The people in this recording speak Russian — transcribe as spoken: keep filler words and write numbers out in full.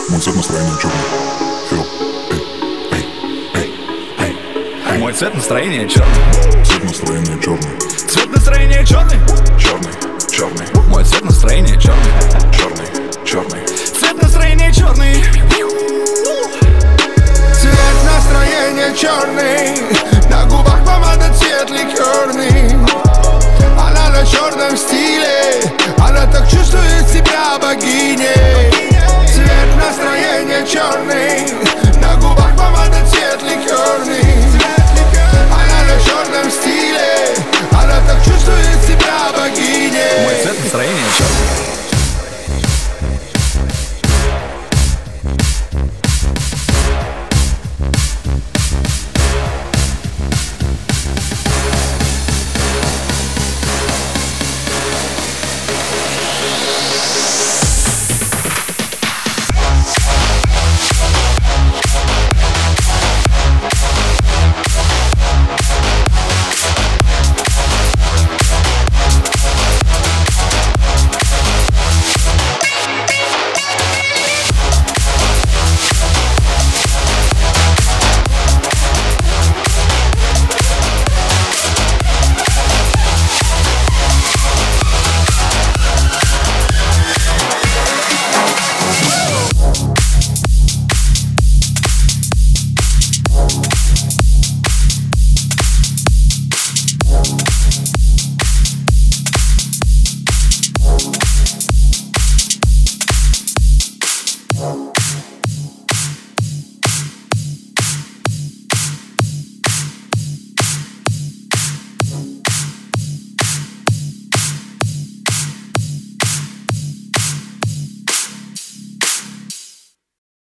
Мой цвет настроения черный. Фил, эй, эй, эй, эй. Мой цвет настроения черный. Цвет настроения черный. Цвет настроения черный. Черный, черный. Мой цвет настроения черный. Черный, черный. Цвет настроения черный. Цвет настроения черный. На губах помада, цвет ликерный. Она на черном стиле. Она так чувствует себя богиней. Цвет настроения черный.